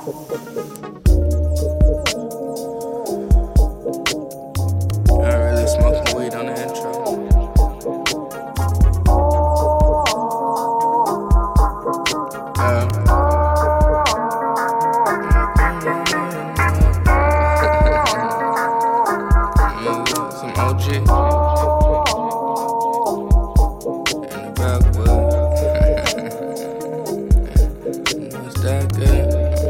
I really smoking weed on the intro. Some OG in the backwood. Was that good?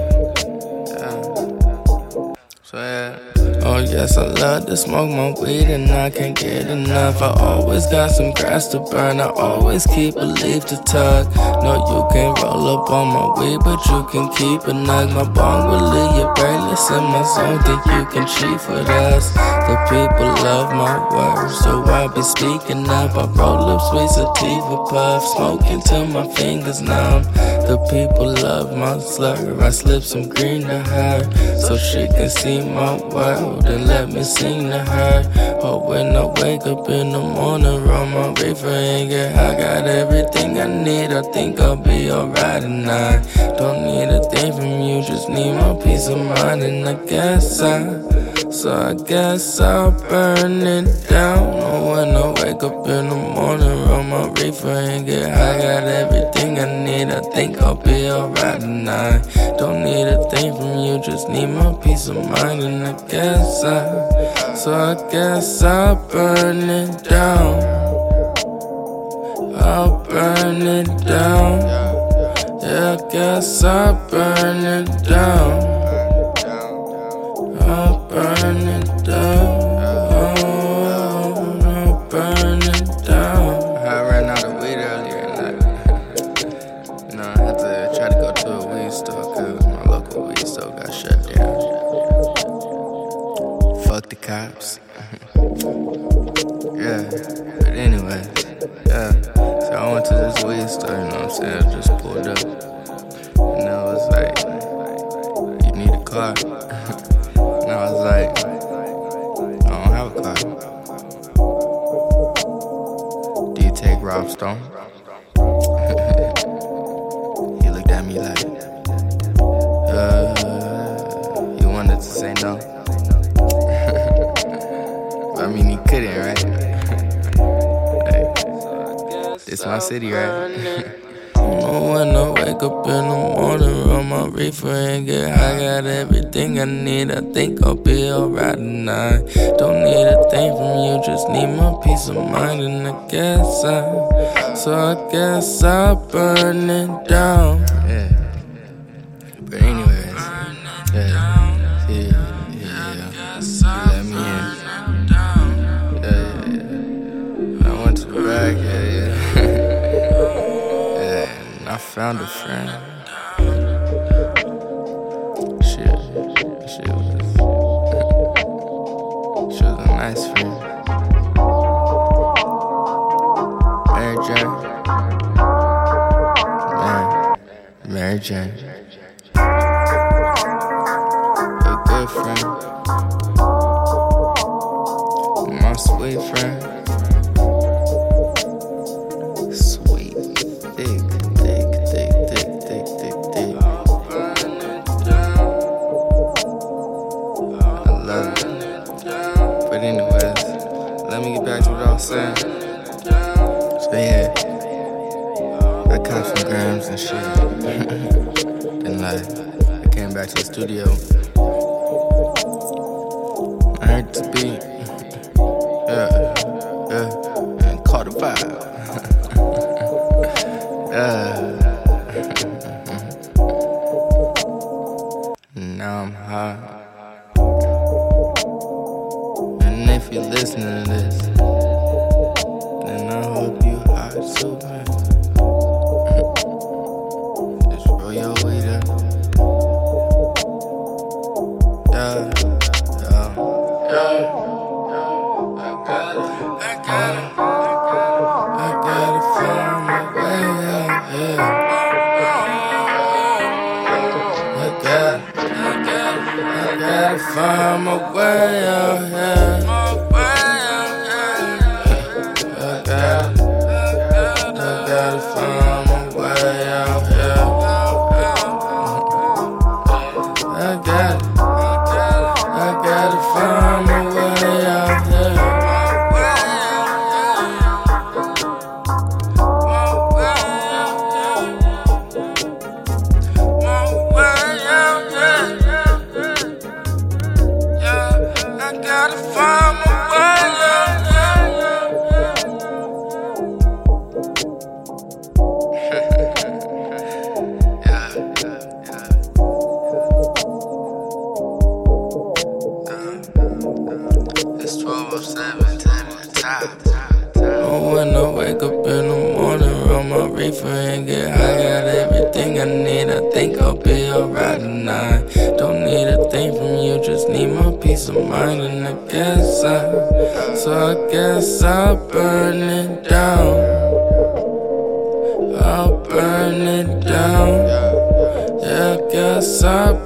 So yeah. Oh yes, I love to smoke my weed and I can't get enough. I always got some grass to burn, I always keep a leaf to tug. No, you can't roll up on my weed, but you can keep a nug. My bong will leave you brainless in my zone, think you can cheat with us. The people love my words, so I be speaking up. I roll up sweet sativa puff, smoking till my fingers numb. The people love my slur, I slip some green to her, so she can see my world and let me sing to her. Oh, when I wake up in the morning, roll my reefer and get high. Got everything I need, I think I'll be alright tonight. Don't need a thing from you, just need my peace of mind. And I guess I guess I'll burn it down. Oh, when I wake up in the morning, roll my reefer and get high. Got everything I need, I think I'll be alright tonight. Don't need a thing from you, just need my peace of mind. And I guess I guess I'll burn it down. I'll burn it down. Yeah, I guess I'll burn it down. I'll burn it down. I'll burn it down. I ran out of weed earlier and I had to try to go to a weed store cause my local weed store got shut down. Fuck the cops. Yeah, but anyway, yeah. So I went to this weed store, you know what I'm saying? I just pulled up. And I was like, you need a car? And I was like, I don't have a car. Do you take Rob Stone? He looked at me like, he wanted to say no. But I mean, he couldn't, right? Like, it's my city, right? When I wake up in the morning, roll my reefer and get high. Got everything I need, I think I'll be alright tonight. Don't need a thing from you, just need my peace of mind. And I guess I'll burn it down. Yeah. But anyways, yeah. You let me in. Yeah. I went to the back, yeah. I found a friend. She was a nice friend. Mary Jane. A good friend. My sweet friend. Sweet, thick. Let me get back to what I was saying. So yeah, I caught some grams and shit. Then like, I came back to the studio. I heard the beat. Yeah, and caught a vibe. Now I'm high. And if you're listening to this, then I hope you hot too, man. Just roll your weed up. Yeah. I gotta find my way out here. I gotta find my way out here. I gotta find my way out here. and get high, got everything I need. I think I'll be alright tonight. Don't need a thing from you, just need my peace of mind. And I guess I'll burn it down. I'll burn it down. Yeah, I guess I'll